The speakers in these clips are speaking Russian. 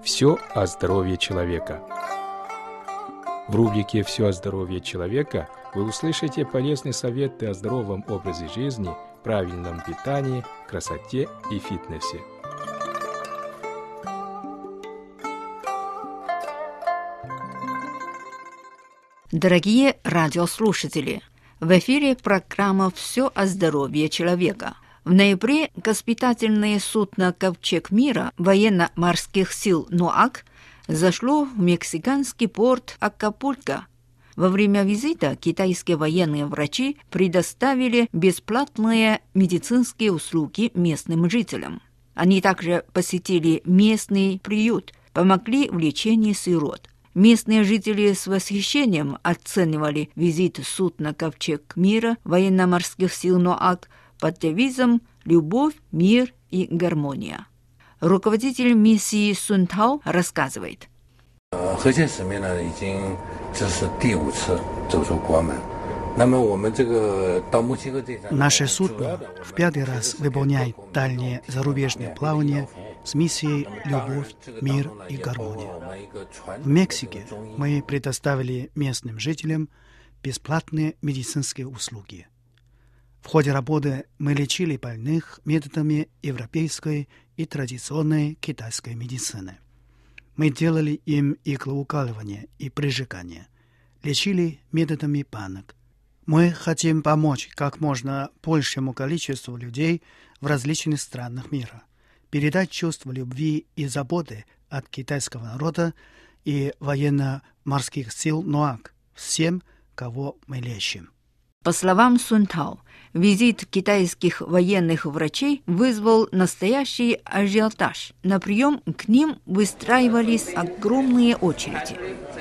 Все о здоровье человека. В рубрике «Все о здоровье человека» вы услышите полезные советы о здоровом образе жизни, правильном питании, красоте и фитнесе. Дорогие радиослушатели, в эфире программа «Все о здоровье человека». В ноябре госпитательное судно «Ковчег мира» военно-морских сил «НОАК» зашло в мексиканский порт Акапулько. Во время визита китайские военные врачи предоставили бесплатные медицинские услуги местным жителям. Они также посетили местный приют, помогли в лечении сирот. Местные жители с восхищением оценивали визит судна «Ковчег мира» военно-морских сил «НОАК» под девизом «Любовь, мир и гармония». Руководитель миссии Сун Тао рассказывает. Наше судно в 5-й раз выполняет дальние зарубежные плавания с миссией «Любовь, мир и гармония». В Мексике мы предоставили местным жителям бесплатные медицинские услуги. В ходе работы мы лечили больных методами европейской и традиционной китайской медицины. Мы делали им иглоукалывание и прижигание, лечили методами банок. Мы хотим помочь как можно большему количеству людей в различных странах мира, передать чувство любви и заботы от китайского народа и военно-морских сил НОАК всем, кого мы лечим. По словам Сун Тао, визит китайских военных врачей вызвал настоящий ажиотаж. На прием к ним выстраивались огромные очереди.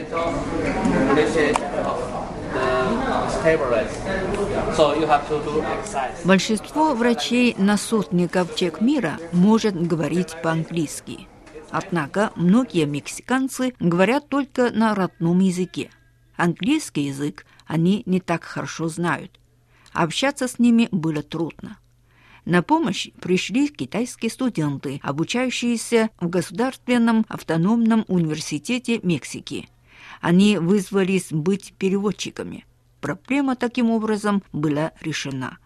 Большинство врачей на судне «Ковчег мира» может говорить по-английски. Однако многие мексиканцы говорят только на родном языке. Английский язык они не так хорошо знают. Общаться с ними было трудно. На помощь пришли китайские студенты, обучающиеся в Государственном автономном университете Мексики. Они вызвались быть переводчиками. Проблема таким образом была решена.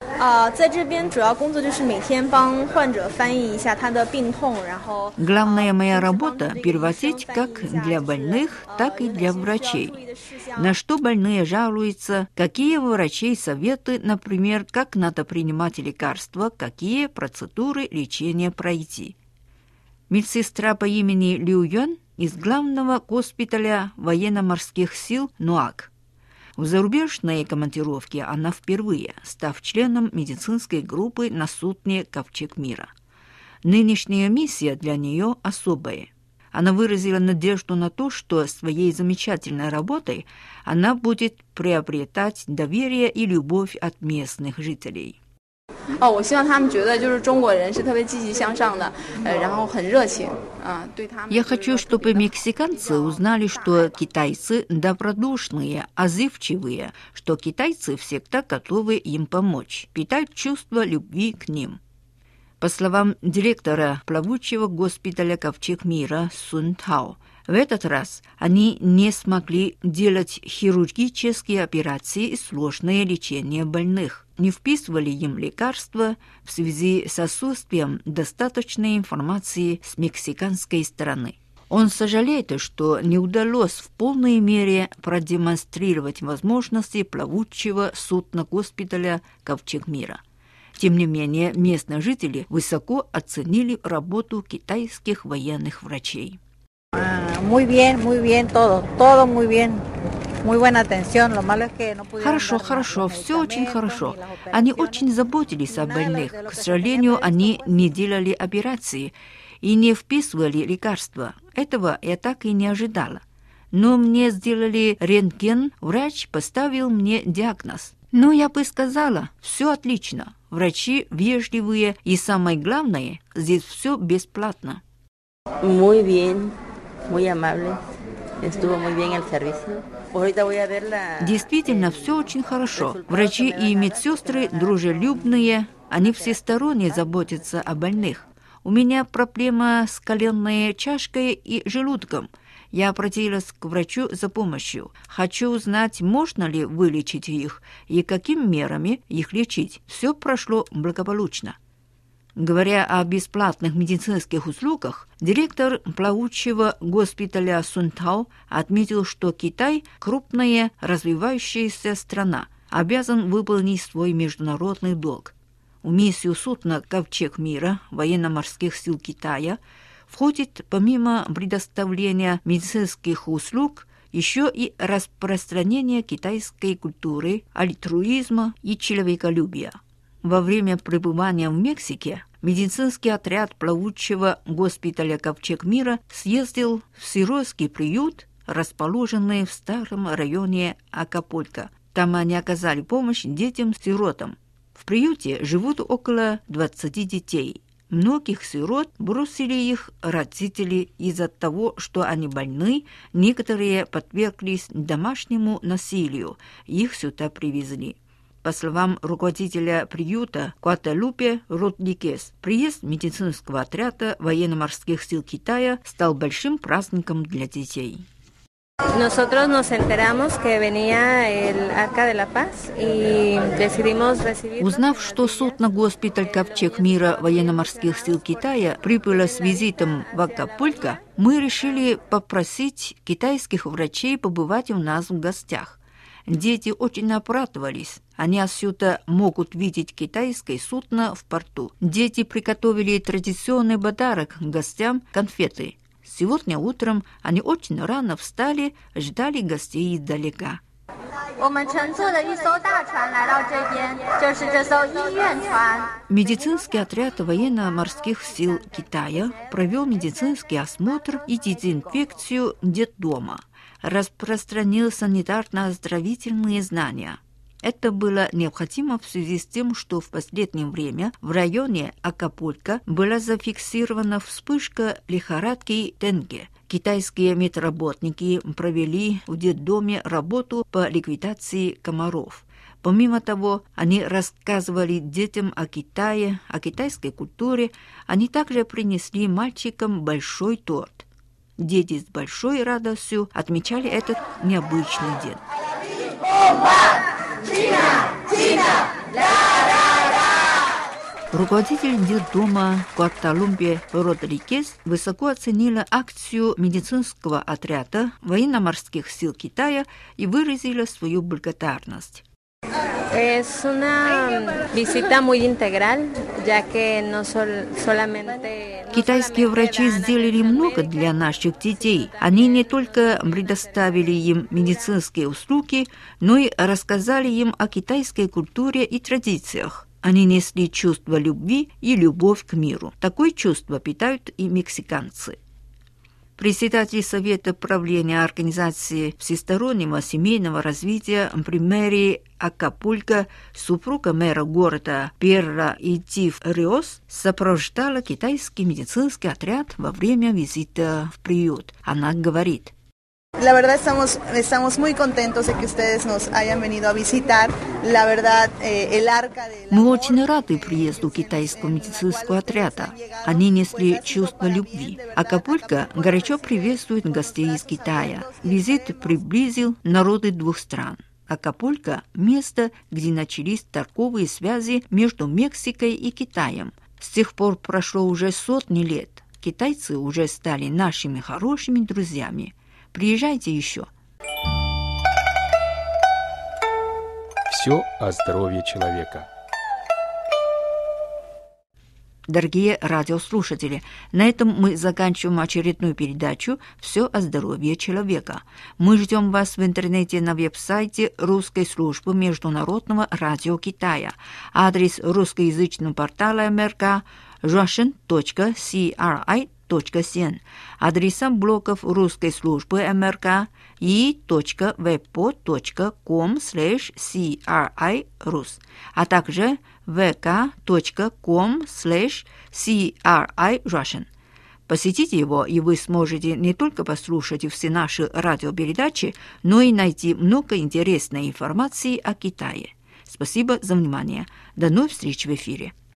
Главная моя работа – переводить как для больных, так и для врачей. На что больные жалуются, какие у врачей советы, например, как надо принимать лекарства, какие процедуры лечения пройти. Медсестра по имени Лю Юн из главного госпиталя военно-морских сил НОАК. В зарубежной командировке она впервые, став членом медицинской группы на судне «Ковчег мира». Нынешняя миссия для нее особая. Она выразила надежду на то, что своей замечательной работой она будет приобретать доверие и любовь от местных жителей. Я хочу, чтобы мексиканцы узнали, что китайцы добродушные, отзывчивые, что китайцы всегда готовы им помочь, питают чувство любви к ним. По словам директора плавучего госпиталя «Ковчег мира» Сун Тао, в этот раз они не смогли делать хирургические операции и сложное лечение больных, не вписывали им лекарства в связи с отсутствием достаточной информации с мексиканской стороны. Он сожалеет, что не удалось в полной мере продемонстрировать возможности плавучего судна госпиталя «Ковчег мира». Тем не менее, местные жители высоко оценили работу китайских военных врачей. Хорошо, все очень хорошо. Они очень заботились о больных. К сожалению, они не делали операции и не вписывали лекарства. Этого я так и не ожидала. Но мне сделали рентген, врач поставил мне диагноз. Но я бы сказала, все отлично. Врачи вежливые и, самое главное, здесь все бесплатно. Muy bien, muy amable. Estuvo muy bien el servicio. Действительно, все очень хорошо. Врачи и медсестры дружелюбные, они всесторонне заботятся о больных. У меня проблема с коленной чашкой и желудком. Я обратилась к врачу за помощью. Хочу узнать, можно ли вылечить их и какими мерами их лечить. Все прошло благополучно. Говоря о бесплатных медицинских услугах, директор плавучего госпиталя Сунтау отметил, что Китай, крупная развивающаяся страна, обязан выполнить свой международный долг. В миссию судна «Ковчег мира» военно-морских сил Китая входит, помимо предоставления медицинских услуг, еще и распространение китайской культуры, альтруизма и человеколюбия. Во время пребывания в Мексике медицинский отряд плавучего госпиталя «Ковчег мира» съездил в сиротский приют, расположенный в старом районе Акапулько. Там они оказали помощь детям-сиротам. В приюте живут около 20 детей. Многих сирот бросили их родители из-за того, что они больны, некоторые подверглись домашнему насилию, их сюда привезли. По словам руководителя приюта Гуадалупе Родригес, приезд медицинского отряда военно-морских сил Китая стал большим праздником для детей. Nosotros nos enteramos que venía el Arca de la Paz y decidimos recibir... Узнав, что судно «Госпиталь Ковчег мира» военно-морских сил Китая прибыло с визитом в Акапулько, мы решили попросить китайских врачей побывать у нас в гостях. Дети очень обрадовались. Они отсюда могут видеть китайское судно в порту. Дети приготовили традиционный подарок гостям – конфеты. Сегодня утром они очень рано встали, ждали гостей издалека. Медицинский отряд военно-морских сил Китая провел медицинский осмотр и дезинфекцию детдома, распространил санитарно-оздоровительные знания. Это было необходимо в связи с тем, что в последнее время в районе Акапулько была зафиксирована вспышка лихорадки денге. Китайские медработники провели в детдоме работу по ликвидации комаров. Помимо того, они рассказывали детям о Китае, о китайской культуре. Они также принесли мальчикам большой торт. Дети с большой радостью отмечали этот необычный день. Руководитель детдома Гуадалупе Родригес высоко оценила акцию медицинского отряда военно-морских сил Китая и выразила свою благодарность. Es una visita muy integral, ya que no solamente... Китайские врачи сделали много для наших детей. Они не только предоставили им медицинские услуги, но и рассказали им о китайской культуре и традициях. Они несли чувство любви и любовь к миру. Такое чувство питают и мексиканцы. Председатель Совета правления Организации всестороннего семейного развития при мэрии Акапулько, супруга мэра города Перра Итив Риос, сопровождала китайский медицинский отряд во время визита в приют. Она говорит: La verdad estamos muy contentos de que ustedes nos hayan venido a visitar. La verdad, el arca de la... Мы очень рады приезду китайского медицинского отряда. Они несли чувство любви. Акапулько горячо приветствует гостей из Китая. Визит приблизил народы двух стран. Акапулько – место, где начались торговые связи между Мексикой и Китаем. С тех пор прошло уже сотни лет. Китайцы уже стали нашими хорошими друзьями. Приезжайте еще. Все о здоровье человека. Дорогие радиослушатели, на этом мы заканчиваем очередную передачу «Все о здоровье человека». Мы ждем вас в интернете на веб-сайте Русской службы Международного радио Китая. Адрес русскоязычного портала МРК russian.cri.cn. Адреса блогов русской службы МРК i.webpod.com/cri.rus, а также vk.com/cri.russian. Посетите его, и вы сможете не только послушать все наши радиопередачи, но и найти много интересной информации о Китае. Спасибо за внимание. До новых встреч в эфире.